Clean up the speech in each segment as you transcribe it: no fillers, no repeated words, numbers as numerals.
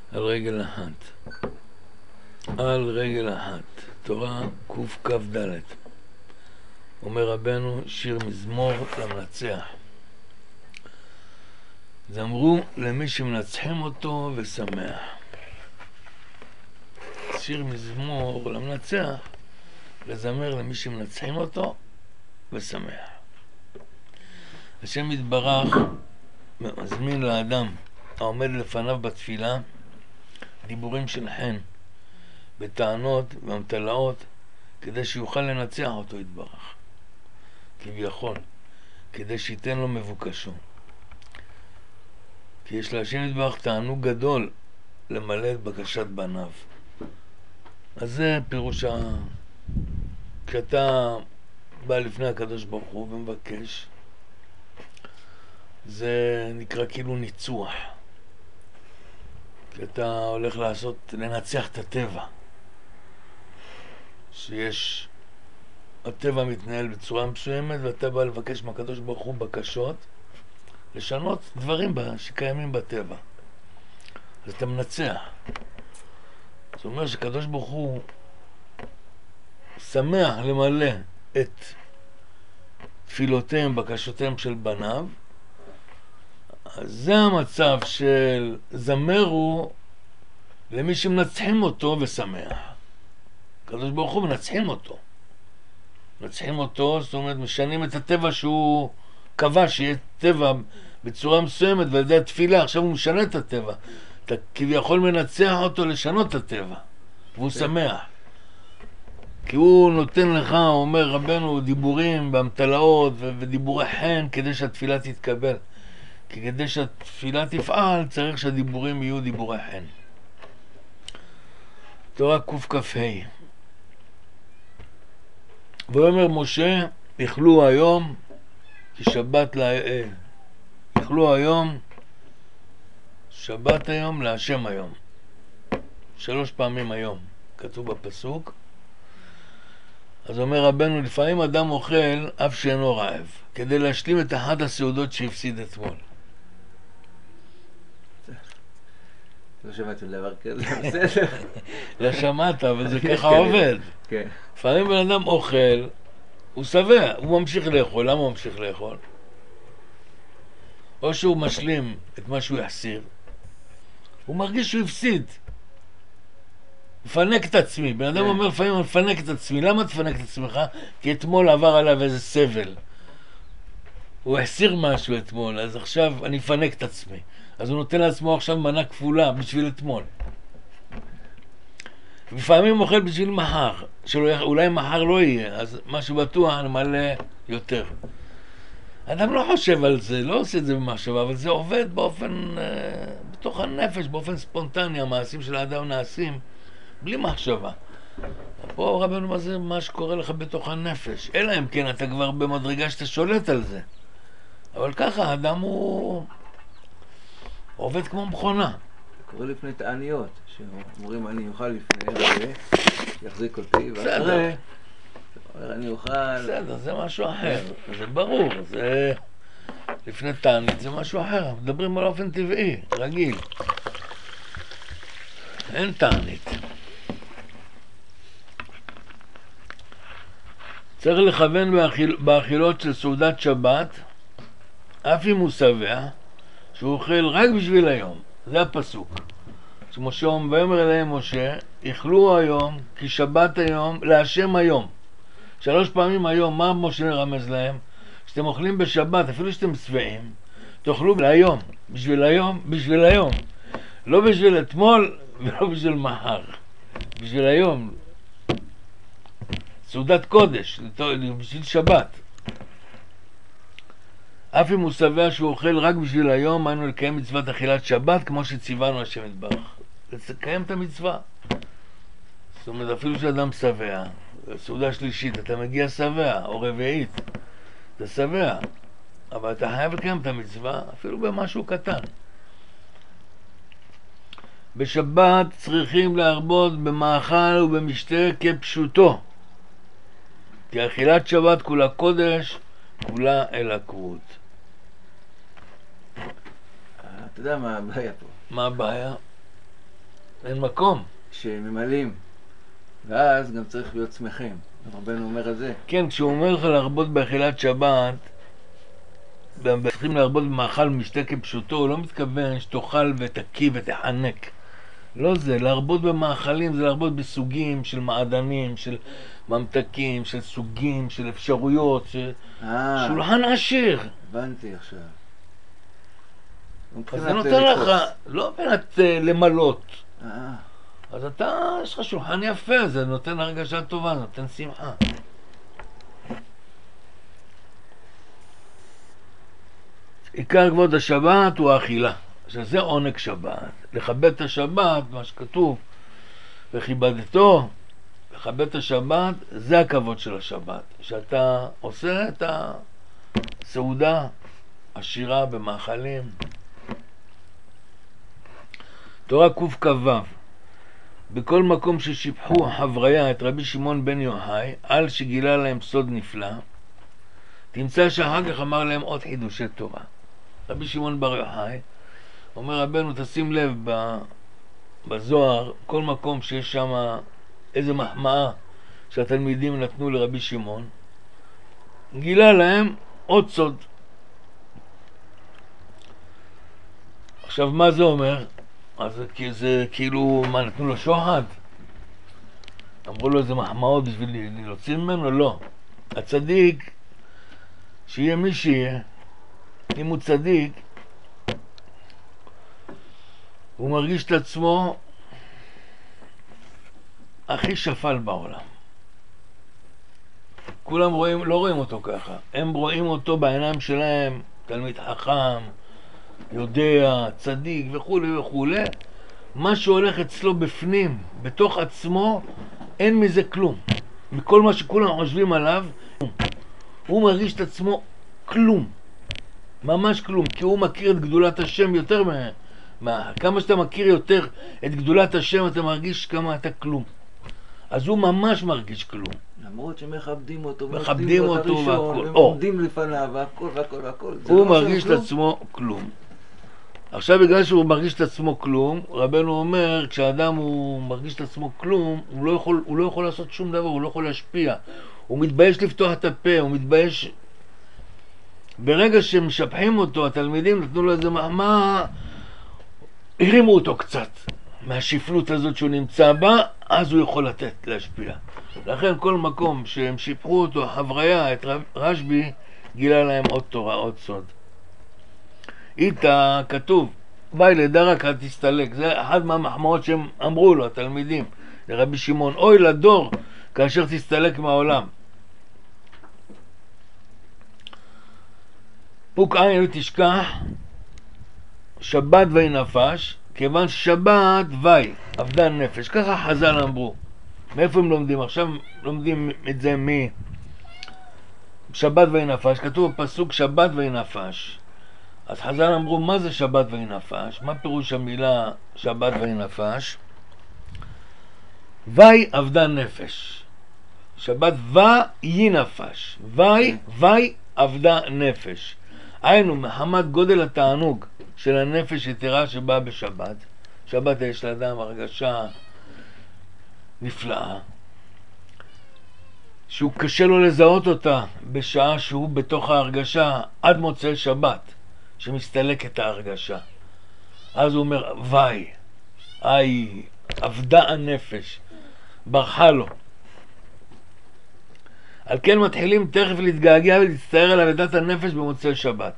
על רגל אחת. על רגל אחת. תורה קכ"ד. אומר רבנו, שיר מזמור למנצח. זמרו למי שמנצחים אותו ושמח. שיר מזמור למנצח, לזמר למי שמנצחים אותו ושמח. השם יתברך מזמין לאדם העומד לפניו בתפילה דיבורים של חן, בטענות ובמטלאות, כדי שיוכל לנצח אותו יתברך, כביכול, כדי שייתן לו מבוקשו. כי יש להשם יתברך תענוג גדול למלא את בקשת בניו. אז זה פירוש כשאתה בא לפני הקדוש ברוך הוא ומבקש, זה נקרא כאילו ניצוח. כי אתה הולך לנצח את הטבע. שיש, הטבע מתנהל בצורה מסוימת ואתה בא לבקש מהקדוש ברוך הוא בקשות לשנות דברים שקיימים בטבע. אז אתה מנצח. זאת אומרת שקדוש ברוך הוא שמח למלא את תפילותיהם, בקשותיהם של בניו. אז זה המצב של זמרו למי שמנצחים אותו ושמח. הקדוש ברוך הוא מנצחים אותו. מנצחים אותו, זאת אומרת משנים את הטבע שהוא קבע שיהיה טבע בצורה מסוימת, ועל ידי התפילה עכשיו הוא משנה את הטבע. אתה כביכול מנצח אותו לשנות את הטבע, והוא שמח. כי הוא נותן לך, אומר רבנו, דיבורים במטלאות ודיבורי חן כדי שהתפילה תתקבל. כי כדי שהתפילה תפעל צריך שהדיבורים יהיו דיבורי חן. תורה קכ"ה. ואומר משה, יאכלו היום כשבת יאכלו היום, שבת היום להשם היום. 3 פעמים היום כתוב בפסוק. אז אומר רבנו, לפעמים אדם אוכל אף שאינו רעב, כדי להשלים את אחת הסעודות שהפסיד אתמול. לא שמעתי דבר כזה, בסדר. לא שמעת, אבל זה ככה עובד. כן. לפעמים בן אדם אוכל, הוא שבע, הוא ממשיך לאכול. למה הוא ממשיך לאכול? או שהוא משלים את מה שהוא יחסיר, הוא מרגיש שהוא הפסיד. מפנק את עצמי. בן אדם אומר לפעמים, אני מפנק את עצמי. למה תפנק את עצמך? כי אתמול עבר עליו איזה סבל. הוא החסיר משהו אתמול, אז עכשיו אני מפנק את עצמי. אז הוא נותן לעצמו עכשיו מנה כפולה בשביל אתמול. לפעמים הוא אוכל בשביל מחר, שאולי מחר לא יהיה, אז משהו בטוח נמלא יותר. אדם לא חושב על זה, לא עושה את זה במחשבה, אבל זה עובד באופן, בתוך הנפש, באופן ספונטני. המעשים של האדם נעשים בלי מחשבה. פה רבנו, מה זה מה שקורה לך בתוך הנפש? אלא אם כן אתה כבר במדרגה שאתה שולט על זה. אבל ככה האדם הוא עובד כמו מכונה. זה קורה לפני תעניות, שאומרים אני אוכל לפני רבה, יחזיק אותי, ואחרי אני אוכל... בסדר, זה משהו אחר, זה ברור, זה לפני תענית, זה משהו אחר, מדברים על אופן טבעי, רגיל. אין תענית. צריך לכוון באכילות של סעודת שבת, אף אם הוא שבע, שהוא אוכל רק בשביל היום. זה הפסוק. שמשה ואומר אליהם משה, יאכלו היום כי שבת היום להשם היום. 3 פעמים היום. מה משה רמז להם? שאתם אוכלים בשבת, אפילו שאתם שבעים, תאכלו להיום, בשביל היום, בשביל היום. לא בשביל אתמול ולא בשביל מחר. בשביל היום. סעודת קודש, בשביל שבת. אף אם הוא שבע שהוא אוכל רק בשביל היום, היינו לקיים מצוות אכילת שבת כמו שציוונו השם יתברך. לקיים את המצווה. זאת אומרת, אפילו שאדם שבע, סעודה שלישית, אתה מגיע שבע, או רביעית, אתה שבע, אבל אתה חייב לקיים את המצווה, אפילו במשהו קטן. בשבת צריכים להרבות במאכל ובמשתה כפשוטו, כי אכילת שבת כולה קודש, כולה אלוקות. אתה יודע מה הבעיה פה? מה הבעיה? אין מקום. שממלאים. ואז גם צריך להיות שמחים. רבנו אומר את זה. כן, כשהוא אומר לך להרבות באכילת שבת, צריכים להרבות במאכל משתה כפשוטו, הוא לא מתכוון שתאכל ותקיא ותחנק. לא זה, להרבות במאכלים זה להרבות בסוגים של מעדנים, של ממתקים, של סוגים, של אפשרויות, שולחן עשיר. הבנתי עכשיו. אז זה נותן לך, לא מבחינת למלות. אז אתה, יש לך שולחן יפה, זה נותן הרגשה טובה, זה נותן שמחה. עיקר כבוד השבת הוא האכילה, שזה עונג שבת. לכבד את השבת, מה שכתוב, וכיבדתו, לכבד את השבת, זה הכבוד של השבת. שאתה עושה את הסעודה עשירה במאכלים. תורה קכ"ו, בכל מקום ששיבחו חבריה את רבי שמעון בן יוחאי, על שגילה להם סוד נפלא, תמצא שאחר כך אמר להם עוד חידושי תורה. רבי שמעון בר יוחאי אומר, רבנו, תשים לב בזוהר, כל מקום שיש שם איזה מחמאה שהתלמידים נתנו לרבי שמעון, גילה להם עוד סוד. עכשיו, מה זה אומר? אז זה כאילו, מה, נתנו לו שוחד? אמרו לו איזה מחמאות בשביל להוציא ממנו? לא. הצדיק, שיהיה מי שיהיה, אם הוא צדיק, הוא מרגיש את עצמו הכי שפל בעולם. כולם לא רואים אותו ככה, הם רואים אותו בעיניים שלהם, תלמיד חכם, יודע, צדיק וכו' וכו'. מה שהולך אצלו בפנים, בתוך עצמו, אין מזה כלום. מכל מה שכולם חושבים עליו, הוא מרגיש את עצמו כלום. ממש כלום, כי הוא מכיר את גדולת השם יותר כמה שאתה מכיר יותר את גדולת השם, אתה מרגיש כמה אתה כלום. אז הוא ממש מרגיש כלום. למרות שמכבדים אותו, מכבדים אותו והכל. ועומדים לפניו והכל והכל והכל. הוא מרגיש את עצמו כלום. עכשיו בגלל שהוא מרגיש את עצמו כלום, רבנו אומר, כשאדם הוא מרגיש את עצמו כלום, הוא לא יכול לעשות שום דבר, הוא לא יכול להשפיע. הוא מתבייש לפתוח את הפה, הוא מתבייש. ברגע שמשבחים אותו, התלמידים נתנו לו איזה מחמאה, הרימו אותו קצת מהשפלות הזאת שהוא נמצא בה, אז הוא יכול להשפיע. לכן כל מקום שהם שיבחו אותו, חבריה, את רשב"י, גילה להם עוד תורה, עוד סוד. איתה כתוב, ביי לדרק אל תסתלק. זה אחד מהמחמאות שהם אמרו לו, התלמידים, לרבי שמעון, אוי לדור כאשר תסתלק מהעולם. פוק עין ותשכח, שבת וי נפש, כיוון שבת וי, אבדן נפש. ככה חז"ל אמרו. מאיפה הם לומדים? עכשיו לומדים את זה שבת וי נפש. כתוב בפסוק שבת וי נפש. אז חז"ל אמרו, מה זה שבת וי נפש? מה פירוש המילה שבת וי נפש? וי אבדן נפש. שבת וי נפש. וי אבדה נפש. היינו, מחמת גודל התענוג של הנפש יתרה שבאה בשבת. שבת יש לאדם הרגשה נפלאה, שהוא קשה לו לזהות אותה בשעה שהוא בתוך ההרגשה עד מוצאי שבת, שמסתלק את ההרגשה. אז הוא אומר, וי, אבדה הנפש, ברחה לו. על כן מתחילים תכף להתגעגע ולהצטער על אבדת הנפש במוצאי שבת.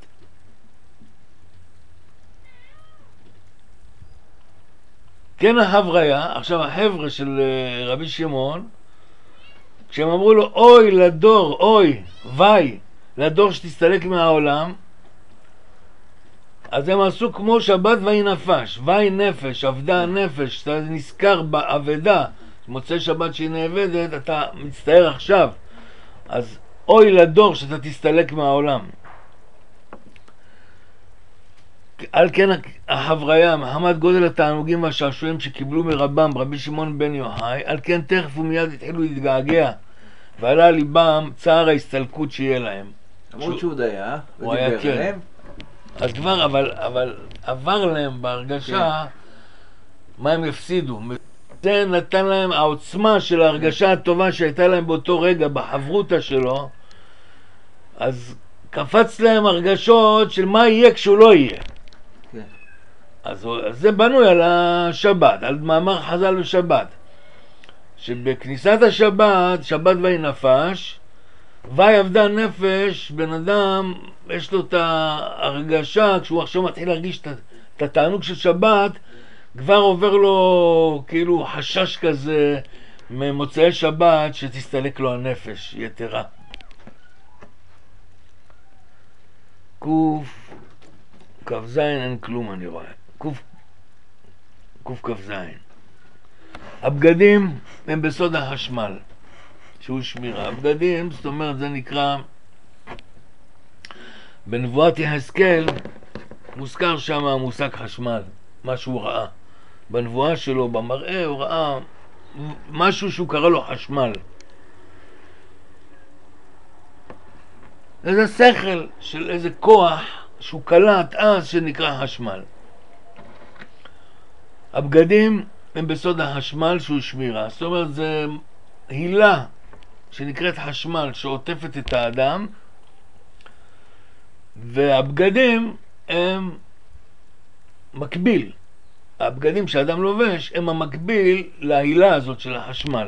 כן החבריה, עכשיו החבר'ה של רבי שמעון, כשהם אמרו לו, אוי לדור, אוי, וי, לדור שתסתלק מהעולם, אז הם עשו כמו שבת וי נפש, וי נפש, אבדה הנפש, אתה נזכר באבדה, מוצאי שבת שהיא נאבדת, אתה מצטער עכשיו. אז אוי לדור שאתה תסתלק מהעולם. על כן החבריה, מחמת גודל התענוגים והשעשועים שקיבלו מרבם, רבי שמעון בן יוחאי, על כן תכף ומיד התחילו להתגעגע, ועלה ליבם צער ההסתלקות שיהיה להם. למרות שהוא דייה, הוא היה כן. אז כבר, אבל עבר להם בהרגשה מה הם יפסידו? זה נתן להם העוצמה של ההרגשה הטובה שהייתה להם באותו רגע בחברותה שלו, אז קפץ להם הרגשות של מה יהיה כשהוא לא יהיה. כן. אז זה בנוי על השבת, על מאמר חז"ל בשבת, שבכניסת השבת, שבת ויהי נפש, ויהי אבדה נפש, בן אדם יש לו את ההרגשה, כשהוא עכשיו מתחיל להרגיש את התענוג של שבת, כבר עובר לו כאילו חשש כזה ממוצאי שבת שתסתלק לו הנפש יתרה. ק"ז אין כלום אני רואה. ק"ז. הבגדים הם בסוד החשמל, שהוא שמירה. הבגדים, זאת אומרת, זה נקרא, בנבואת יחזקאל מוזכר שם המושג חשמל, מה שהוא ראה. בנבואה שלו, במראה, הוא ראה משהו שהוא קרא לו חשמל. איזה שכל של איזה כוח שהוא קלט אז שנקרא חשמל. הבגדים הם בסוד החשמל שהוא שמירה. זאת אומרת, זה הילה שנקראת חשמל שעוטפת את האדם, והבגדים הם מקביל. הבגדים שאדם לובש הם המקביל להילה הזאת של החשמל.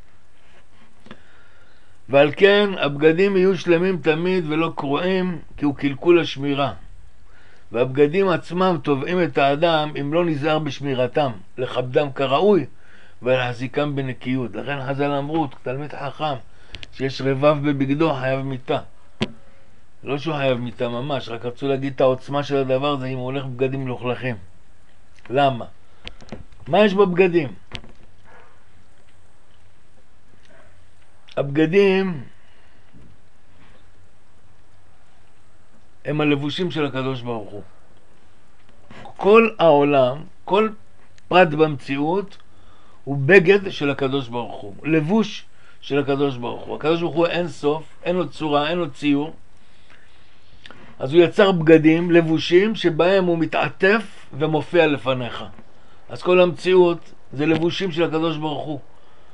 ועל כן הבגדים יהיו שלמים תמיד ולא קרועים, כי הוא קלקול השמירה. והבגדים עצמם תובעים את האדם אם לא נזהר בשמירתם, לכבדם כראוי ולהחזיקם בנקיות. לכן חז"ל אמרו, תלמיד חכם שיש רבב בבגדו חייב מיתה. לא שהוא חייב מיתה ממש, רק רצו להגיד את העוצמה של הדבר הזה אם הוא הולך בבגדים מלוכלכים. למה? מה יש בבגדים? הבגדים הם הלבושים של הקדוש ברוך הוא. כל העולם, כל פרט במציאות הוא בגד של הקדוש ברוך הוא, לבוש של הקדוש ברוך הוא. הקדוש ברוך הוא אין סוף, אין לו צורה, אין לו ציור, אז הוא יצר בגדים, לבושים, שבהם הוא מתעטף ומופיע לפניך. אז כל המציאות זה לבושים של הקדוש ברוך הוא.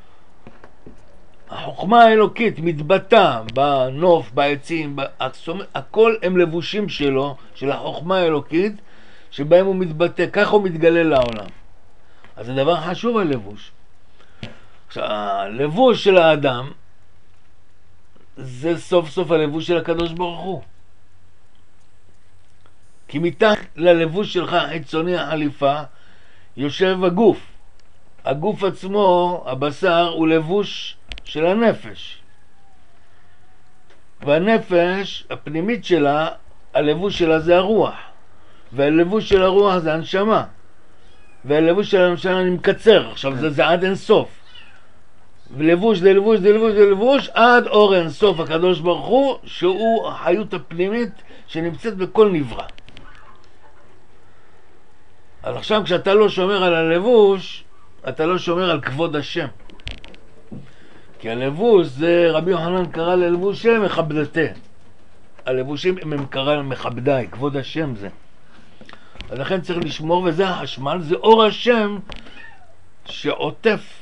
החוכמה האלוקית מתבטא בנוף, בעצים, הכל הם לבושים שלו, של החוכמה האלוקית, שבהם הוא מתבטא, כך הוא מתגלה לעולם. אז זה דבר חשוב הלבוש. עכשיו, הלבוש של האדם זה סוף סוף הלבוש של הקדוש ברוך הוא. כי מתחת ללבוש שלך החיצוני החליפה יושב הגוף. הגוף עצמו, הבשר, הוא לבוש של הנפש. והנפש, הפנימית שלה, הלבוש שלה זה הרוח. והלבוש של הרוח זה הנשמה. והלבוש של הנשמה אני מקצר. עכשיו זה עד אין סוף. ולבוש זה לבוש זה לבוש זה לבוש עד אור אין סוף הקדוש ברוך הוא, שהוא החיות הפנימית שנמצאת בכל נברא. אז עכשיו כשאתה לא שומר על הלבוש, אתה לא שומר על כבוד השם. כי הלבוש זה, רבי יוחנן קרא ללבוש שם מכבדתה. הלבושים הם קרא מכבדי, כבוד השם זה. אז לכן צריך לשמור, וזה החשמל, זה אור השם שעוטף.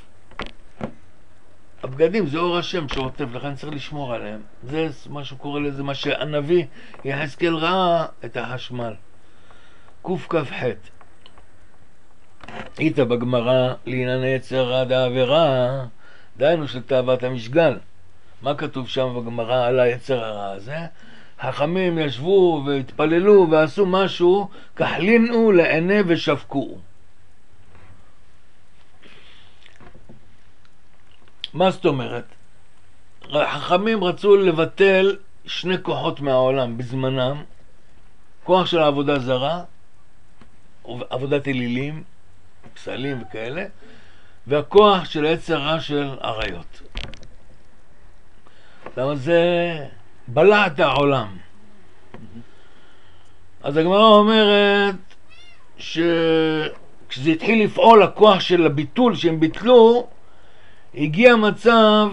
הבגדים זה אור השם שעוטף, לכן צריך לשמור עליהם. זה מה שקורא לזה, מה שהנביא יחזקאל ראה את החשמל. קכ"ח. היית בגמרא לעניין יצר הרע דעבירה, דהיינו של תאוות המשגל. מה כתוב שם בגמרא על היצר הרע הזה? חכמים ישבו והתפללו ועשו משהו, כחלינו לעיני ושפקו. מה זאת אומרת? חכמים רצו לבטל שני כוחות מהעולם בזמנם, כוח של העבודה זרה, עבודת אלילים, פסלים וכאלה, והכוח של היצר הרע של עריות. למה זה בלע את העולם. אז הגמרא אומרת שכשזה התחיל לפעול הכוח של הביטול שהם ביטלו, הגיע מצב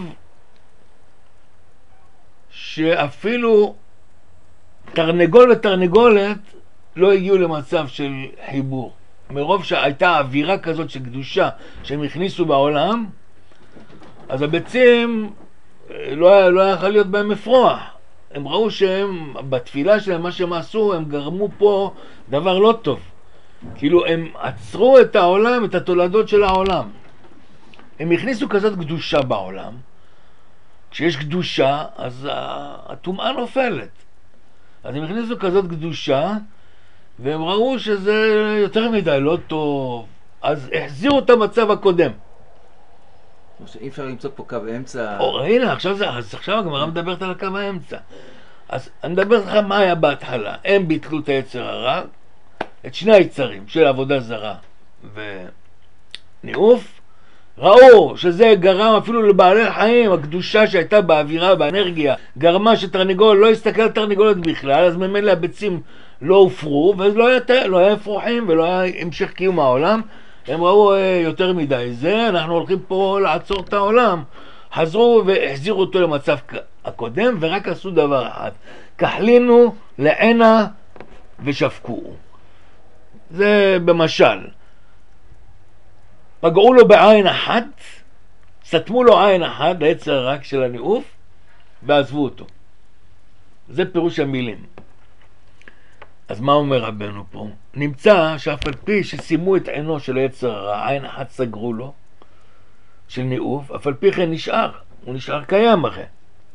שאפילו תרנגול ותרנגולת לא הגיעו למצב של חיבור. מרוב שהייתה אווירה כזאת של קדושה שהם הכניסו בעולם, אז הביצים לא יכול להיות בהם מפרוח. הם ראו שהם, בתפילה שלהם, מה שהם עשו, הם גרמו פה דבר לא טוב. כאילו הם עצרו את העולם, את התולדות של העולם. הם הכניסו כזאת קדושה בעולם. כשיש קדושה, אז הטומאה נופלת. אז הם הכניסו כזאת קדושה, והם ראו שזה יותר מדי לא טוב. אז החזירו את המצב הקודם. אי אפשר למצוא פה קו אמצע. הנה, עכשיו הגמרא מדברת על הקו האמצע. אז אני מדבר לך מה היה בהתחלה. הם ביטלו את היצר הרע, את שני היצרים של עבודה זרה וניאוף. ראו שזה גרם אפילו לבעלי חיים, הקדושה שהייתה באווירה, באנרגיה, גרמה שתרנגול לא הסתכל על תרנגולת בכלל, אז ממילא הביצים לא הופרו, ולא היה אפרוחים ולא היה המשך קיום העולם. הם ראו יותר מדי זה, אנחנו הולכים פה לעצור את העולם. חזרו והחזירו אותו למצב הקודם, ורק עשו דבר אחד. כחלינו לעינה ושפקו. זה במשל. פגעו לו בעין אחת, סתמו לו עין אחת, ליצר רק של הניאוף, ועזבו אותו. זה פירוש המילים. אז מה אומר רבנו פה? נמצא שאף על פי ששימו את עינו של היצר הרע, עין אחת סגרו לו, של ניאוף, אף על פי כן נשאר, הוא נשאר קיים אחרי.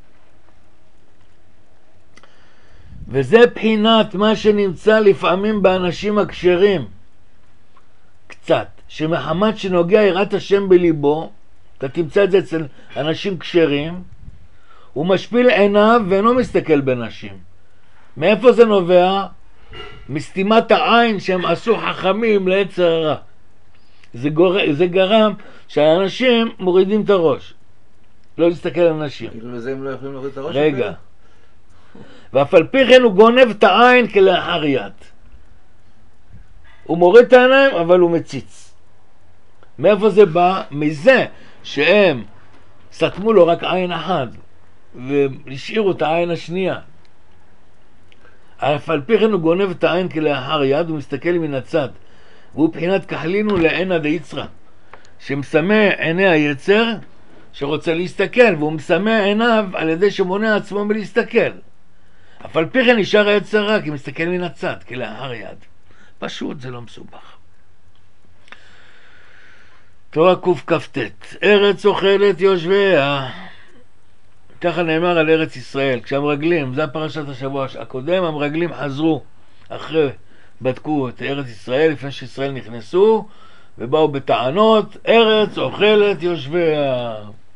וזה בחינת מה שנמצא לפעמים באנשים הכשרים, קצת, שמחמת שנוגע יראת השם בליבו, אתה תמצא את זה אצל אנשים כשרים, הוא משפיל עיניו ואינו מסתכל בנשים. מאיפה זה נובע? מסתימת העין שהם עשו חכמים ליצר הרע. זה גרם שהאנשים מורידים את הראש, לא להסתכל על נשים. כאילו לזה הם לא יכולים להוריד את הראש? רגע. ואף על פי כן הוא גונב את העין כלאחר יד. הוא מוריד את העיניים אבל הוא מציץ. מאיפה זה בא? מזה שהם סתמו לו רק עין אחת והשאירו את העין השנייה. אף על פי כן הוא גונב את העין כלאחר יד ומסתכל מן הצד. והוא בחינת כחלינו לעינה דייצרה, שמסמא עיני היצר שרוצה להסתכל, והוא מסמא עיניו על ידי שמונע עצמו מלהסתכל. אף על פי כן נשאר היצר רע כי מסתכל מן הצד כלאחר יד. פשוט, זה לא מסובך. תורה קכ"ט, ארץ אוכלת יושביה. ככה נאמר על ארץ ישראל. כשהמרגלים, זה פרשת השבוע הקודם, המרגלים חזרו אחרי, בדקו את ארץ ישראל לפני שישראל נכנסו, ובאו בטענות, ארץ אוכלת יושביה.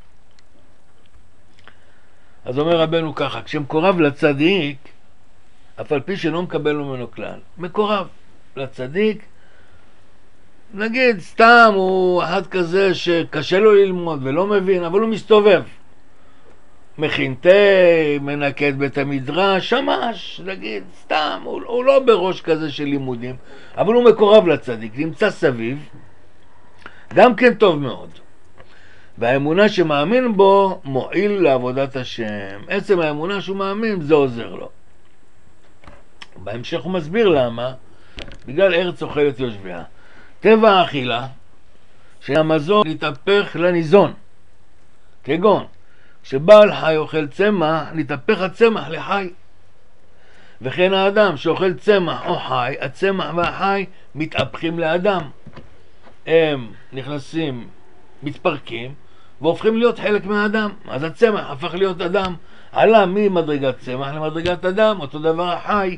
אז אומר רבנו ככה, כשמקורב לצדיק, אף על פי שלא מקבל ממנו כלל, מקורב לצדיק, נגיד סתם הוא אחד כזה שקשה לו ללמוד ולא מבין, אבל הוא מסתובב, מכין תה, מנקה את בית המדרש, ממש, נגיד סתם, הוא לא בראש כזה של לימודים, אבל הוא מקורב לצדיק, נמצא סביב, גם כן טוב מאוד. והאמונה שמאמין בו מועיל לעבודת השם. עצם האמונה שהוא מאמין זה עוזר לו. בהמשך הוא מסביר למה. בגלל ארץ אוכלת יושביה. טבע האכילה שהמזון להתהפך לניזון. כגון כשבעל חי אוכל צמח, להתהפך הצמח לחי. וכן האדם שאוכל צמח או חי, הצמח והחי מתהפכים לאדם. הם נכנסים, מתפרקים והופכים להיות חלק מהאדם. אז הצמח הפך להיות אדם, עלה ממדרגת צמח למדרגת אדם, אותו דבר החי.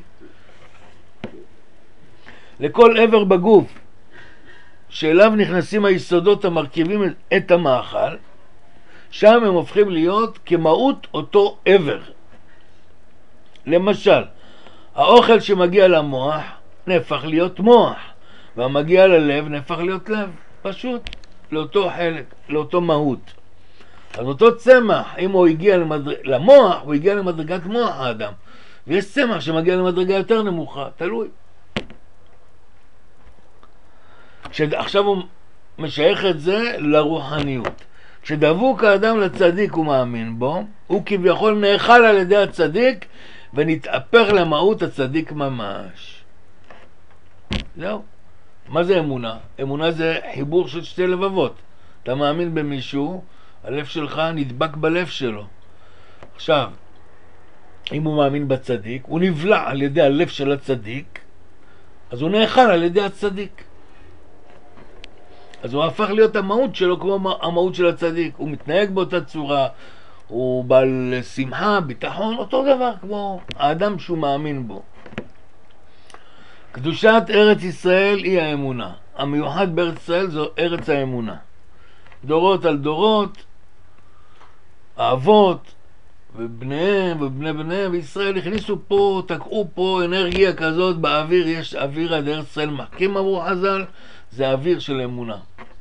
לכל עבר בגוף שאליו נכנסים היסודות המרכיבים את המאכל, שם הם הופכים להיות כמהות אותו עבר. למשל, האוכל שמגיע למוח נהפך להיות מוח, והמגיע ללב נהפך להיות לב. פשוט, לאותו חלק, לאותו מהות. אז אותו צמח, אם הוא הגיע למוח, הוא הגיע למדרגת מוח האדם. ויש צמח שמגיע למדרגה יותר נמוכה, תלוי. עכשיו הוא משייך את זה לרוחניות. כשדבוק האדם לצדיק הוא מאמין בו, הוא כביכול נאכל על ידי הצדיק ונתהפך למהות הצדיק ממש. זהו. מה זה אמונה? אמונה זה חיבור של שתי לבבות. אתה מאמין במישהו, הלב שלך נדבק בלב שלו. עכשיו, אם הוא מאמין בצדיק, הוא נבלע על ידי הלב של הצדיק, אז הוא נאכל על ידי הצדיק. אז הוא הפך להיות המהות שלו כמו המהות של הצדיק. הוא מתנהג באותה צורה, הוא בעל שמחה, ביטחון, אותו דבר כמו האדם שהוא מאמין בו. קדושת ארץ ישראל היא האמונה. המיוחד בארץ ישראל זו ארץ האמונה. דורות על דורות, האבות ובניהם ובני בניהם בישראל הכניסו פה, תקעו פה אנרגיה כזאת באוויר, יש אוויר עד ארץ ישראל מחכים אמרו חז"ל, זה אוויר של אמונה.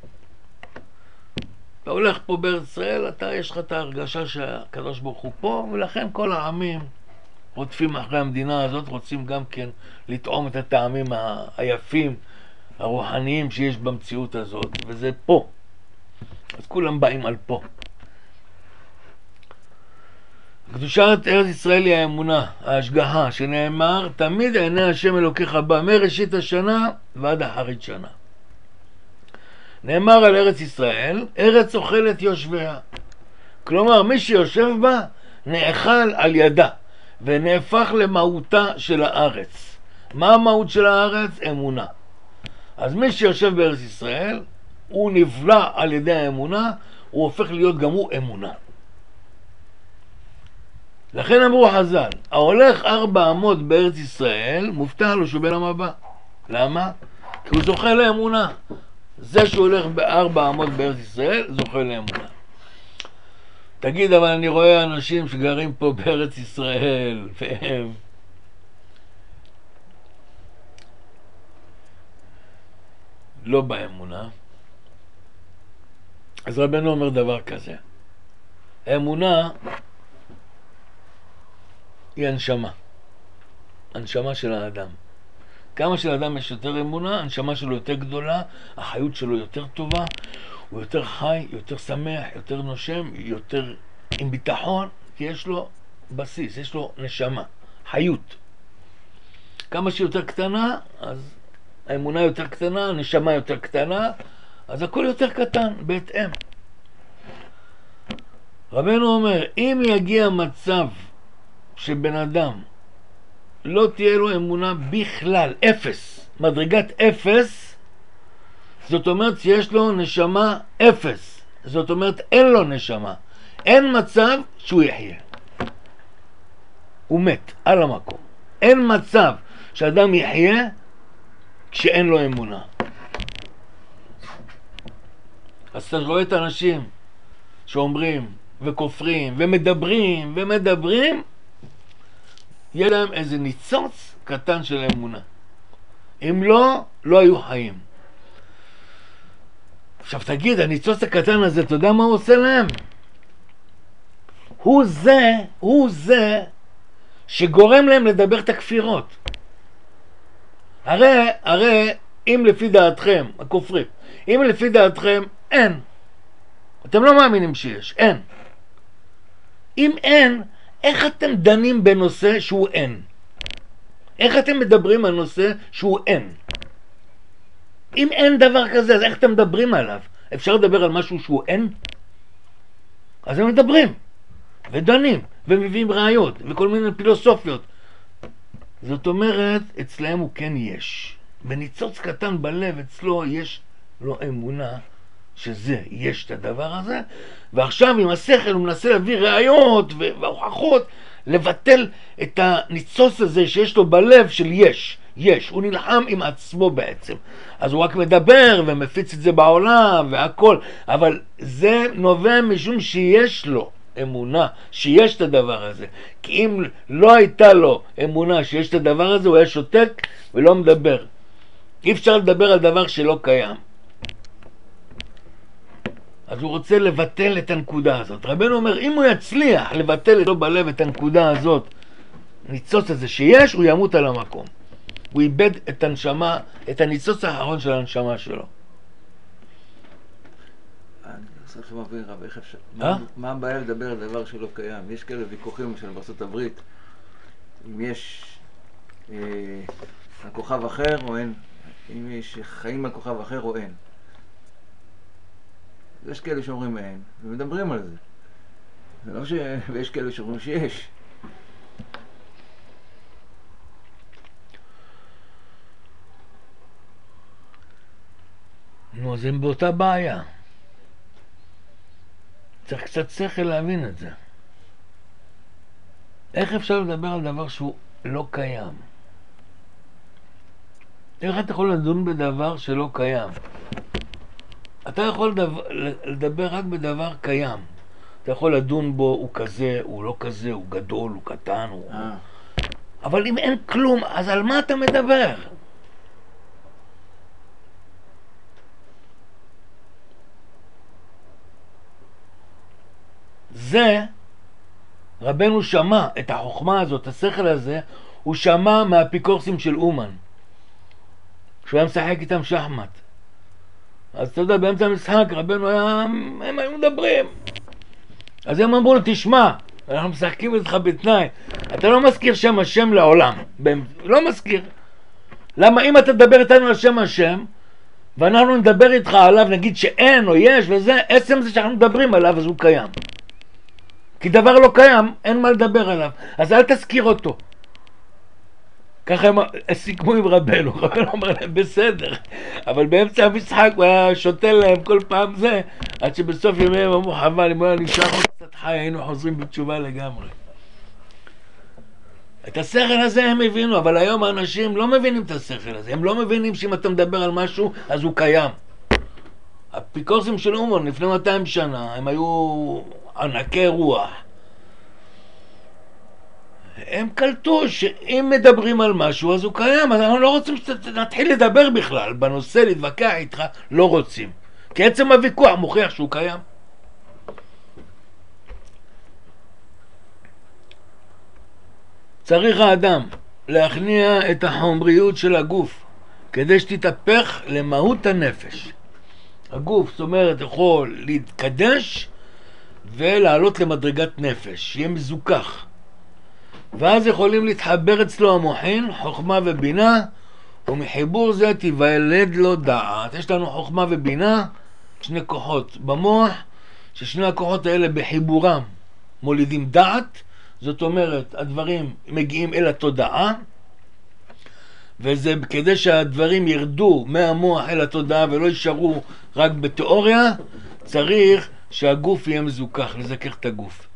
אתה הולך פה בארץ ישראל, יש לך את ההרגשה שהקדוש ברוך הוא פה, ולכן כל העמים רודפים אחרי המדינה הזאת, רוצים גם כן לטעום את הטעמים היפים, הרוחניים שיש במציאות הזאת, וזה פה. אז כולם באים על פה. קדושת ארץ ישראל היא האמונה, ההשגחה, שנאמר, תמיד עיני השם אלוקיך בא, מראשית השנה ועד אחרית שנה. נאמר על ארץ ישראל, ארץ אוכלת יושביה. כלומר, מי שיושב בה, נאכל על ידה, ונהפך למהותה של הארץ. מה המהות של הארץ? אמונה. אז מי שיושב בארץ ישראל, הוא נבלע על ידי האמונה, הוא הופך להיות גם הוא אמונה. לכן אמרו חז"ל, ההולך 4 אמות בארץ ישראל, מובטח לו שהוא בעולם הבא. למה? כי הוא זוכה לאמונה. זה שהוא הולך 4 אמות בארץ ישראל, זוכה לאמונה. תגיד, אבל אני רואה אנשים שגרים פה בארץ ישראל, והם לא באמונה. אז רבנו אומר דבר כזה. האמונה היא הנשמה. הנשמה של האדם. כמה שלאדם יש יותר אמונה, הנשמה שלו יותר גדולה, החיות שלו יותר טובה, הוא יותר חי, יותר שמח, יותר נושם, יותר עם ביטחון, כי יש לו בסיס, יש לו נשמה, חיות. כמה שיותר קטנה, אז האמונה יותר קטנה, הנשמה יותר קטנה, אז הכל יותר קטן, בהתאם. רבנו אומר, אם יגיע מצב שבן אדם לא תהיה לו אמונה בכלל, אפס, מדרגת אפס, זאת אומרת שיש לו נשמה אפס, זאת אומרת אין לו נשמה, אין מצב שהוא יחיה, הוא מת על המקום. אין מצב שאדם יחיה כשאין לו אמונה. אז אתה רואה את האנשים שאומרים וכופרים ומדברים, יהיה להם איזה ניצוץ קטן של אמונה. אם לא, לא היו חיים. עכשיו תגיד, הניצוץ הקטן הזה, אתה יודע מה הוא עושה להם? הוא זה שגורם להם לדבר את הכפירות. הרי אם לפי דעתכם, הכופרים, אם לפי דעתכם אין, אתם לא מאמינים שיש, אין. אם אין, איך אתם דנים בנושא שהוא אין? איך אתם מדברים על נושא שהוא אין? אם אין דבר כזה, אז איך אתם מדברים עליו? אפשר לדבר על משהו שהוא אין? אז הם מדברים, ודנים, ומביאים ראיות, וכל מיני פילוסופיות. זאת אומרת, אצלהם הוא כן יש. בניצוץ קטן בלב, אצלו יש לו אמונה שזה, יש את הדבר הזה, ועכשיו עם השכל הוא מנסה להביא ראיות והוכחות, לבטל את הניצוץ הזה שיש לו בלב של יש. הוא נלחם עם עצמו בעצם. אז הוא רק מדבר ומפיץ את זה בעולם והכל, אבל זה נובע משום שיש לו אמונה, שיש את הדבר הזה. כי אם לא הייתה לו אמונה שיש את הדבר הזה, הוא היה שותק ולא מדבר. אי אפשר לדבר על דבר שלא קיים. אז הוא רוצה לבטל את הנקודה הזאת. רבנו אומר, אם הוא יצליח לבטל לו בלב את הנקודה הזאת, ניצוץ הזה שיש, הוא ימות על המקום. הוא איבד את הנשמה, את הניצוץ האחרון של הנשמה שלו. אני רוצה לך מבין, רב, איך אפשר? מה הבעיה לדבר על דבר שלא קיים? יש כאלה ויכוחים של בארצות הברית, אם יש הכוכב אחר או אין. אם יש חיים על כוכב אחר או אין. יש כאלה שאומרים אין, ומדברים על זה. זה לא ש... ויש כאלה שאומרים שיש. נו, אז הם באותה בעיה. צריך קצת שכל להבין את זה. איך אפשר לדבר על דבר שהוא לא קיים? איך אתה יכול לדון בדבר שלא קיים? אתה יכול לדבר רק בדבר קיים. אתה יכול לדון בו, הוא כזה, הוא לא כזה, הוא גדול, הוא קטן, הוא... אבל אם אין כלום, אז על מה אתה מדבר? זה, רבנו שמע את החוכמה הזאת, השכל הזה, הוא שמע מהאפיקורסים של אומן, כשהוא היה משחק איתם שחמט. אז אתה יודע, באמצע המשחק רבנו היה, הם היו מדברים. אז הם אמרו לו, תשמע, אנחנו משחקים איתך בתנאי, אתה לא מזכיר שם השם לעולם, לא מזכיר. למה אם אתה תדבר איתנו על שם השם, ואנחנו נדבר איתך עליו, נגיד שאין או יש וזה, עצם זה שאנחנו מדברים עליו, אז הוא קיים. כי דבר לא קיים, אין מה לדבר עליו, אז אל תזכיר אותו. ככה הם סיכמו עם רבנו, רבנו אומר להם בסדר, אבל באמצע המשחק הוא היה שותה להם כל פעם זה, עד שבסוף ימיהם אמרו חבל, אם הוא היה נשאר עוד קצת חי, היינו חוזרים בתשובה לגמרי. את השכל הזה הם הבינו, אבל היום האנשים לא מבינים את השכל הזה, הם לא מבינים שאם אתה מדבר על משהו, אז הוא קיים. האפיקורסים של אומן לפני 200 שנה, הם היו ענקי רוח. הם קלטו שאם מדברים על משהו אז הוא קיים, אז אנחנו לא רוצים שנתחיל לדבר בכלל בנושא, להתווכח איתך, לא רוצים, כי עצם הוויכוח מוכיח שהוא קיים. צריך האדם להכניע את החומריות של הגוף כדי שתתהפך למהות הנפש. הגוף, זאת אומרת, יכול להתקדש ולעלות למדרגת נפש, שיהיה מזוכח, ואז יכולים להתחבר אצלו המוחין, חוכמה ובינה, ומחיבור זה תיוולד לו דעת. יש לנו חוכמה ובינה, שני כוחות במוח, ששני הכוחות האלה בחיבורם מולידים דעת, זאת אומרת הדברים מגיעים אל התודעה, וזה כדי שהדברים ירדו מהמוח אל התודעה ולא יישארו רק בתיאוריה, צריך שהגוף יהיה מזוכח, לזכך את הגוף.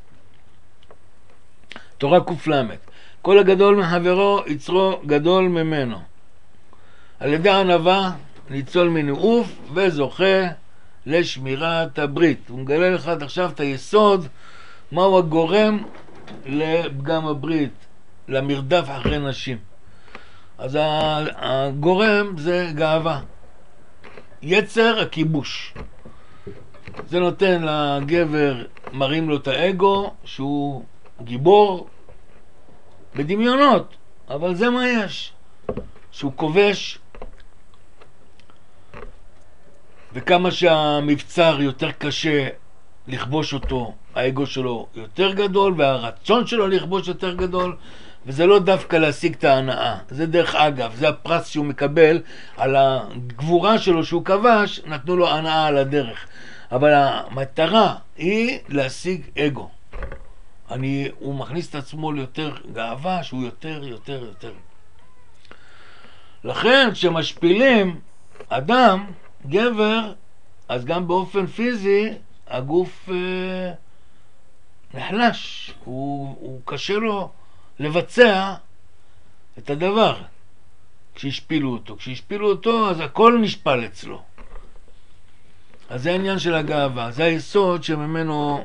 תורה קופלמת, כל הגדול מחברו יצרו גדול ממנו. על ידי ענווה ניצול מניאוף וזוכה לשמירת הברית. הוא מגלה לך עכשיו את היסוד, מהו הגורם לפגם הברית, למרדף אחרי נשים. אז הגורם זה גאווה, יצר הכיבוש. זה נותן לגבר, מרים לו את האגו שהוא גיבור בדמיונות, אבל זה מה יש, שהוא כובש, וכמה שהמבצר יותר קשה לכבוש אותו, האגו שלו יותר גדול והרצון שלו לכבוש יותר גדול, וזה לא דווקא להשיג את ההנאה, זה דרך אגב, זה הפרס שהוא מקבל על הגבורה שלו שהוא כבש, נתנו לו הנאה על הדרך, אבל המטרה היא להשיג אגו. הוא מכניס את עצמו ליותר גאווה, שהוא יותר. לכן כשמשפילים אדם, גבר, אז גם באופן פיזי הגוף נחלש, הוא קשה לו לבצע את הדבר כשהשפילו אותו, אז הכל נשפל אצלו. אז זה העניין של הגאווה, זה היסוד שממנו,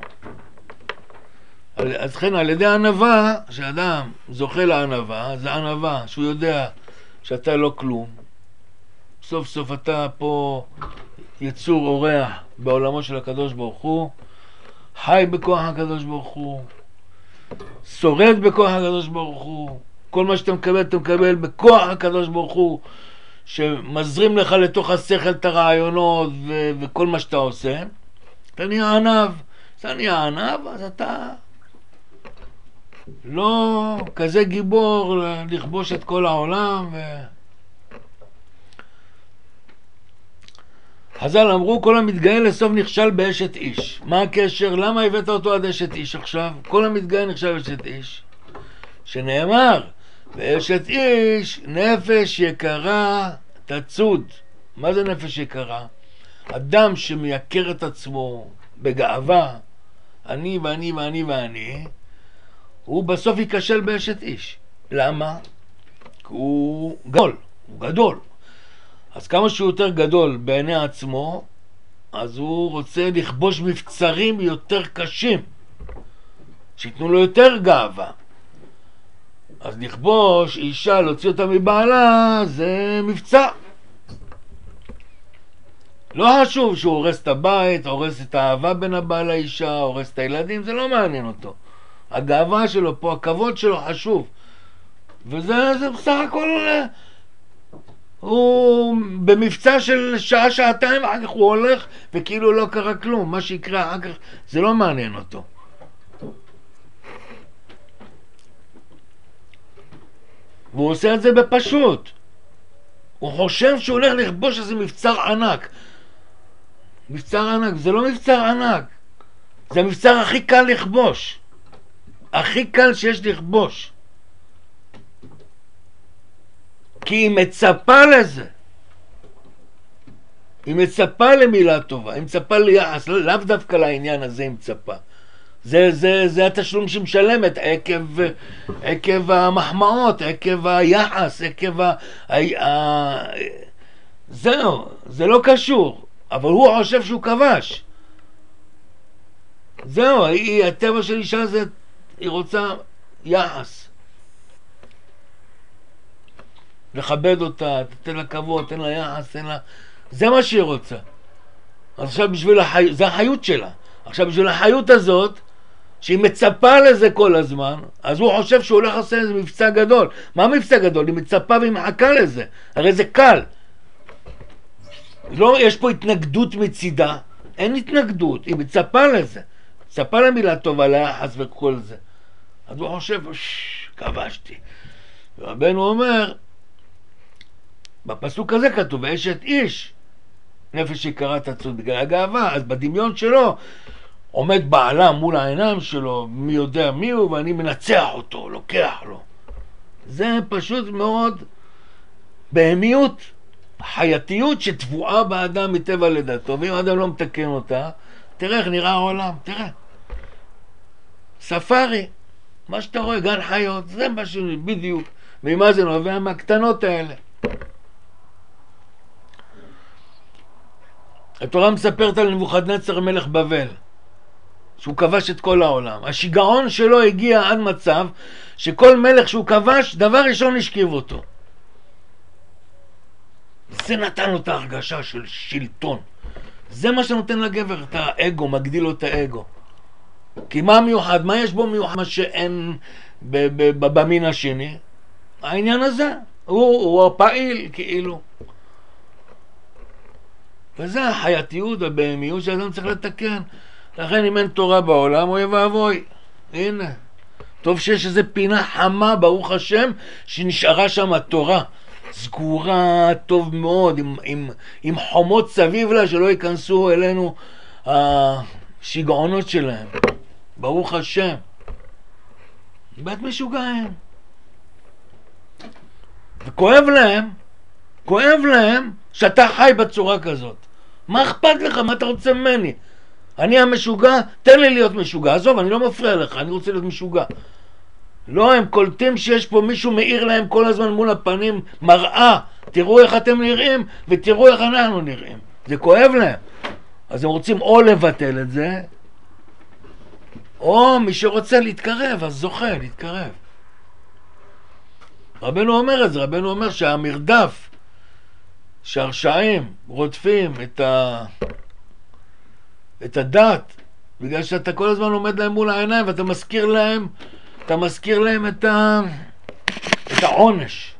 אז כן, על ידי הענווה, שאדם זוכה לענווה, זה ענווה שהוא יודע שאתה לא כלום, סוף סוף אתה פה יצור אורח בעולמו של הקדוש ברוך הוא, חי בכוח הקדוש ברוך הוא, שורד בכוח הקדוש ברוך הוא, כל מה שאתה מקבל, אתה מקבל בכוח הקדוש ברוך הוא, שמזרים לך לתוך השכל את הרעיונות וכל מה שאתה עושה. אתה נהיה ענב, אז אתה לא כזה גיבור לכבוש את כל העולם חז"ל אמרו, כל המתגאה לסוף נכשל באשת איש. מה הקשר? למה הבאת אותו עד אשת איש עכשיו? כל המתגאה נכשל באשת איש. שנאמר, באשת איש נפש יקרה תצוד. מה זה נפש יקרה? אדם שמייקר את עצמו בגאווה, אני ואני ואני ואני, הוא בסוף ייכשל באשת איש. למה? כי הוא גדול, הוא גדול. אז כמה שהוא יותר גדול בעיני עצמו, אז הוא רוצה לכבוש מבצרים יותר קשים, שיתנו לו יותר גאווה. אז לכבוש אישה, להוציא אותה מבעלה, זה מבצע. לא חשוב שהוא הורס את הבית, הורס את האהבה בין הבעל לאישה, הורס את הילדים, זה לא מעניין אותו. הגאווה שלו פה, הכבוד שלו חשוב. וזה בסך הכל, הוא במבצע של שעה, שעתיים, אחר כך הוא הולך וכאילו לא קרה כלום. מה שיקרה אחר כך, זה לא מעניין אותו. והוא עושה את זה בפשוט. הוא חושב שהוא הולך לכבוש איזה מבצר ענק. מבצר ענק, זה לא מבצר ענק. זה המבצר הכי קל לכבוש. הכי קל שיש לכבוש. כי היא מצפה לזה. היא מצפה למילה טובה, היא מצפה ליחס, לאו דווקא לעניין הזה היא מצפה. זה התשלום שמשלמת עקב המחמאות, עקב היחס, זהו, זה לא קשור, אבל הוא חושב שהוא כבש. זהו, הטבע של אישה זה, היא רוצה יחס. לכבד אותה, תתן לה כבוד, תן לה יחס, תן לה... זה מה שהיא רוצה. אז עכשיו זה החיות שלה. עכשיו בשביל החיות הזאת, שהיא מצפה לזה כל הזמן, אז הוא חושב שהוא הולך לעשות איזה מבצע גדול. מה מבצע גדול? היא מצפה והיא מחכה לזה. הרי זה קל. לא, יש פה התנגדות מצידה. אין התנגדות, היא מצפה לזה. מצפה למילה טובה, ליחס וכל זה. אז הוא חושב, כבשתי. ורבנו אומר, בפסוק הזה כתוב, ואשת איש, נפש יקרה תצוד בגלל הגאווה. אז בדמיון שלו עומד בעלה מול העיניים שלו, מי יודע מי הוא, ואני מנצח אותו, לוקח לו. זה פשוט מאוד בהמיות, חייתיות שטבועה באדם מטבע לידתו, ואם האדם לא מתקן אותה, תראה איך נראה העולם, תראה. ספארי, מה שאתה רואה, גן חיות, זה משהו בדיוק. ממה זה נובע? מהקטנות האלה. התורה מספרת על נבוכדנצר מלך בבל, שהוא כבש את כל העולם. השיגעון שלו הגיע עד מצב שכל מלך שהוא כבש, דבר ראשון השכיב אותו. זה נתן לו את ההרגשה של שלטון. זה מה שנותן לגבר את האגו, מגדיל לו את האגו. כי מה מיוחד? מה יש בו מיוחד? מה שאין במין השני? העניין הזה. הוא הפעיל כאילו. וזה החייתיות והבהמיות שאדם צריך לתקן. לכן אם אין תורה בעולם, אוי ואבוי. הנה. טוב שיש איזו פינה חמה, ברוך השם, שנשארה שם התורה. סגורה טוב מאוד, עם חומות סביב לה, שלא ייכנסו אלינו השיגעונות שלהם. ברוך השם. בית משוגעים. וכואב להם שאתה חי בצורה כזאת. מה אכפת לך? מה אתה רוצה ממני? אני המשוגע, תן לי להיות משוגע. עזוב, אני לא מפריע לך, אני רוצה להיות משוגע. לא, הם קולטים שיש פה מישהו מאיר להם כל הזמן מול הפנים, מראה. תראו איך אתם נראים ותראו איך אנחנו נראים. זה כואב להם. אז הם רוצים או לבטל את זה, או מי שרוצה להתקרב, אז זוכה להתקרב. רבנו אומר את זה, רבנו אומר שהמרדף, שהרשעים רודפים את הדת, בגלל שאתה כל הזמן עומד להם מול העיניים ואתה מזכיר להם את העונש.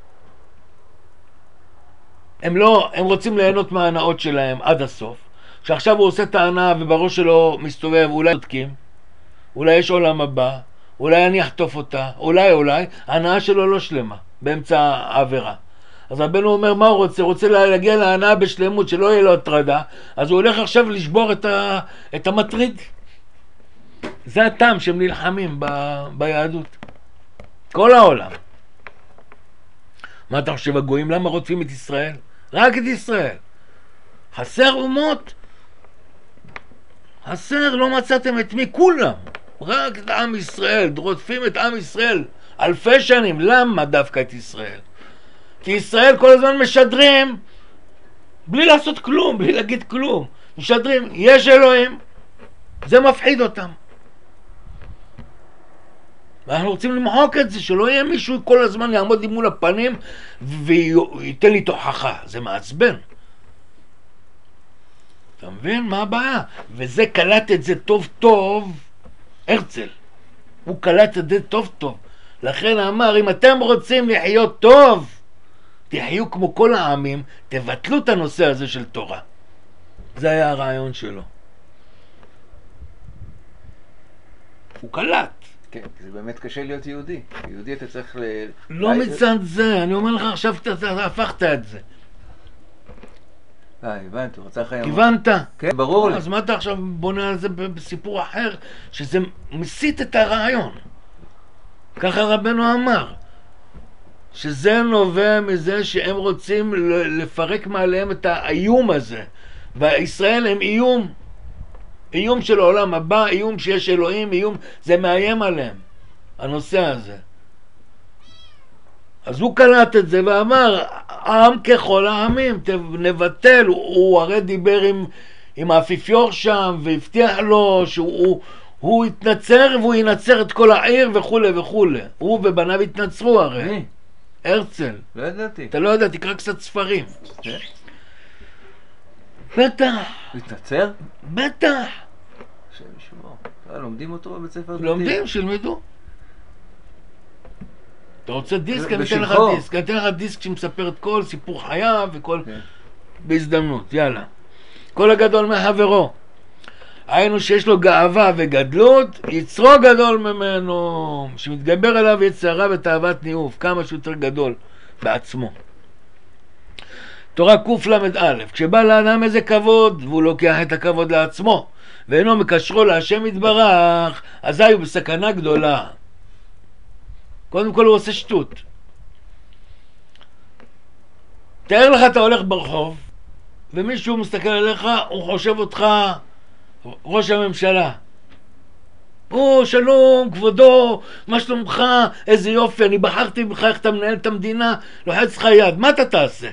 הם רוצים ליהנות מההנאות שלהם עד הסוף. שעכשיו הוא עושה את ההנאה ובראש שלו מסתובב, אולי צודקים, אולי יש עולם הבא, אולי אני אחטוף אותה, אולי, ההנאה שלו לא שלמה, באמצע העבירה. אז רבנו אומר, מה הוא רוצה? רוצה להגיע להנאה בשלמות, שלא יהיה לו הטרדה, אז הוא הולך עכשיו לשבור את המטריד. זה הטעם שהם נלחמים ביהדות. כל העולם. מה אתה חושב, הגויים, למה רודפים את ישראל? רק את ישראל. חסר אומות? חסר, לא מצאתם את מי? כולם. רק את עם ישראל, רודפים את עם ישראל אלפי שנים. למה דווקא את ישראל? כי ישראל כל הזמן משדרים בלי לעשות כלום, בלי להגיד כלום. משדרים, יש אלוהים. זה מפחיד אותם. ואנחנו רוצים למחוק את זה, שלא יהיה מישהו כל הזמן יעמוד לי מול הפנים וייתן לי תוכחה. זה מעצבן. אתה מבין? מה הבעיה? וזה קלט את זה טוב טוב הרצל. הוא קלט את זה טוב טוב. לכן אמר, אם אתם רוצים לחיות טוב, תחיו כמו כל העמים, תבטלו את הנושא הזה של תורה. זה היה הרעיון שלו. הוא קלט. כן, זה באמת קשה להיות יהודי. יהודי אתה צריך לא מצד זה, אני אומר לך עכשיו אתה הפכת את זה. הבנתי, הוא רצה חיים. הבנת? כן, ברור לי. אז מה אתה עכשיו בונה על זה בסיפור אחר, שזה מסית את הרעיון. ככה רבנו אמר. שזה נובע מזה שהם רוצים לפרק מעליהם את האיום הזה. והישראל הם איום. איום של העולם הבא, איום שיש אלוהים, איום, זה מאיים עליהם, הנושא הזה. אז הוא קלט את זה ואמר, עם ככל העמים, נבטל. הוא הרי דיבר עם האפיפיור שם, והבטיח לו שהוא יתנצר והוא ינצר את כל העיר וכו' וכו'. הוא ובניו התנצרו הרי. הרצל. לא ידעתי. אתה לא יודע, תקרא קצת ספרים. בטח. מתנצר? בטח. שם ישמור. לומדים אותו בבית ספר דתי. לומדים, שילמדו. אתה רוצה דיסק? אני אתן לך דיסק. אני אתן לך דיסק שמספר את כל סיפור חייו וכל... בהזדמנות, יאללה. כל הגדול מחברו. היינו שיש לו גאווה וגדלות, יצרו גדול ממנו, שמתגבר עליו יצרה ותאוות ניאוף, כמה שהוא יותר גדול בעצמו. תורה קל"א, כשבא לאדם איזה כבוד, והוא לוקח את הכבוד לעצמו, ואינו מקשרו להשם יתברך, אזי הוא בסכנה גדולה. קודם כל הוא עושה שטות. תאר לך, אתה הולך ברחוב, ומישהו מסתכל עליך, הוא חושב אותך ראש הממשלה. שלום, כבודו, מה שלומך, איזה יופי, אני בחרתי בך, איך אתה מנהל את המדינה, לוחץ לך יד, מה אתה תעשה?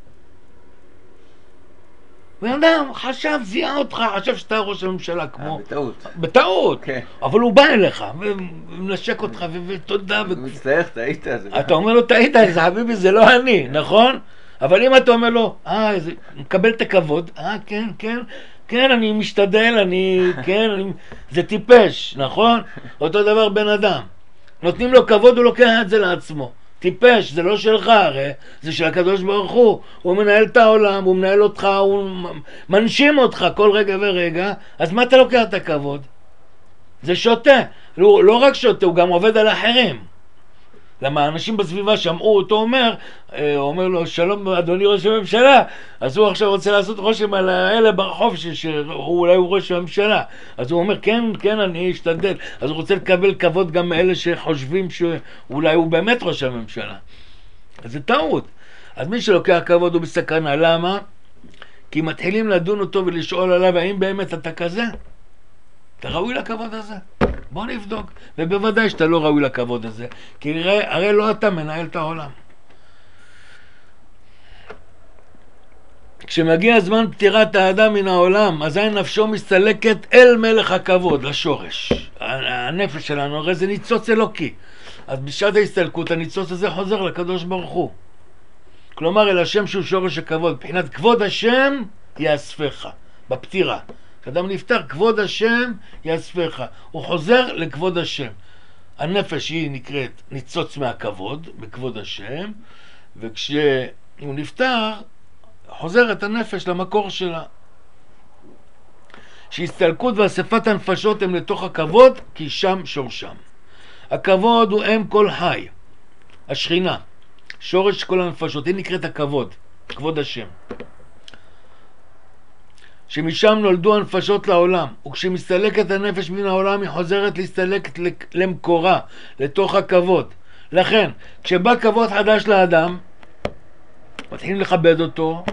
ואדם חשב, זיהה אותך, חשב שאתה ראש הממשלה, כמו... בטעות. בטעות. כן. אבל הוא בא אליך, ומנשק אותך, ותודה. הוא מצטער, טעית. אתה אומר לו, טעית, זה חביבי, זה לא אני, נכון? אבל אם אתה אומר לו, מקבל את הכבוד, כן, כן, כן, אני משתדל, זה טיפש, נכון? אותו דבר בן אדם. נותנים לו כבוד, הוא לוקח את זה לעצמו. טיפש, זה לא שלך הרי, זה של הקדוש ברוך הוא. הוא מנהל את העולם, הוא מנהל אותך, הוא מנשים אותך כל רגע ורגע, אז מה אתה לוקח את הכבוד? זה שוטה. לא רק שוטה, הוא גם עובד על אחרים. למה האנשים בסביבה שמעו אותו אומר לו, שלום אדוני ראש הממשלה, אז הוא עכשיו רוצה לעשות רושם על האלה ברחוב שאולי הוא ראש הממשלה, אז הוא אומר כן, כן, אני אשתדל. אז הוא רוצה לקבל כבוד גם מאלה שחושבים שאולי הוא באמת ראש הממשלה. אז זה טעות. אז מי שלוקח כבוד הוא בסכנה. למה? כי מתחילים לדון אותו ולשאול עליו, האם באמת אתה כזה? אתה ראוי לכבוד הזה? בוא נבדוק. ובוודאי שאתה לא ראוי לכבוד הזה, כי הרי לא אתה מנהל את העולם. כשמגיע זמן פטירת האדם מן העולם, אזי נפשו מסתלקת אל מלך הכבוד, לשורש. הנפש שלנו, הרי זה ניצוץ אלוקי. אז בשעת ההסתלקות, הניצוץ הזה חוזר לקדוש ברוך הוא. כלומר, אל השם שהוא שורש הכבוד. מבחינת כבוד השם יאספך, בפטירה. כשאדם נפטר, כבוד השם יאספך. הוא חוזר לכבוד השם. הנפש היא נקראת ניצוץ מהכבוד, בכבוד השם, וכשהוא נפטר, חוזרת הנפש למקור שלה. שהסתלקות ואספת הנפשות הם לתוך הכבוד, כי שם שורשם. הכבוד הוא אם כל חי, השכינה, שורש כל הנפשות, היא נקראת הכבוד, כבוד השם. שמשם נולדו הנפשות לעולם, וכשמסתלקת הנפש מן העולם היא חוזרת להסתלק למקורה, לתוך הכבוד. לכן, כשבא כבוד חדש לאדם, מתחילים לכבד אותו,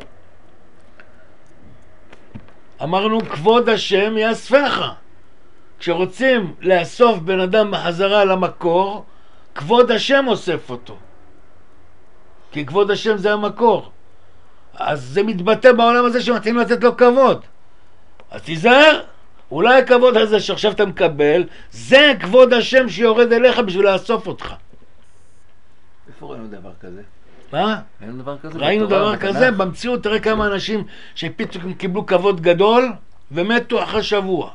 אמרנו כבוד השם יאספך. כשרוצים לאסוף בן אדם בחזרה למקור, כבוד השם אוסף אותו, כי כבוד השם זה המקור. אז זה מתבטא בעולם הזה שמתחילים לתת לו כבוד. אז תיזהר, אולי הכבוד הזה שעכשיו אתה מקבל, זה כבוד השם שיורד אליך בשביל לאסוף אותך. איפה ראינו דבר כזה? מה? ראינו דבר כזה? ראינו בתורה, דבר בתנ"ך? כזה, במציאות תראה כמה אנשים שפתאום קיבלו כבוד גדול ומתו אחרי שבוע.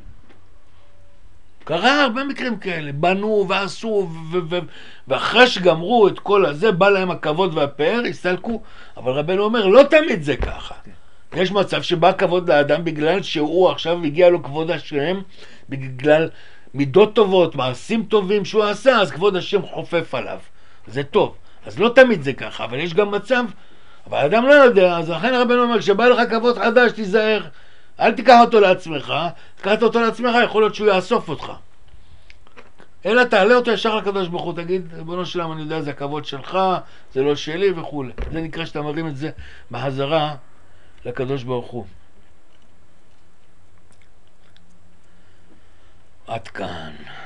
קרה הרבה מקרים כאלה, בנו ועשו ואחרי שגמרו את כל הזה, בא להם הכבוד והפאר, הסתלקו. אבל רבנו אומר, לא תמיד זה ככה. יש מצב שבא כבוד לאדם בגלל שהוא עכשיו הגיע לו כבוד השם, בגלל מידות טובות, מעשים טובים שהוא עשה, אז כבוד השם חופף עליו. זה טוב. אז לא תמיד זה ככה, אבל יש גם מצב, אבל האדם לא יודע, אז לכן רבנו אומר, כשבא לך כבוד חדש, תיזהר. אל תיקח אותו לעצמך, תיקח אותו לעצמך, יכול להיות שהוא יאסוף אותך. אלא תעלה אותו ישר לקדוש ברוך הוא, תגיד, ריבונו שלם, אני יודע, זה הכבוד שלך, זה לא שלי וכו'. זה נקרא שאתה מרים את זה בחזרה לקדוש ברוך הוא. עד כאן.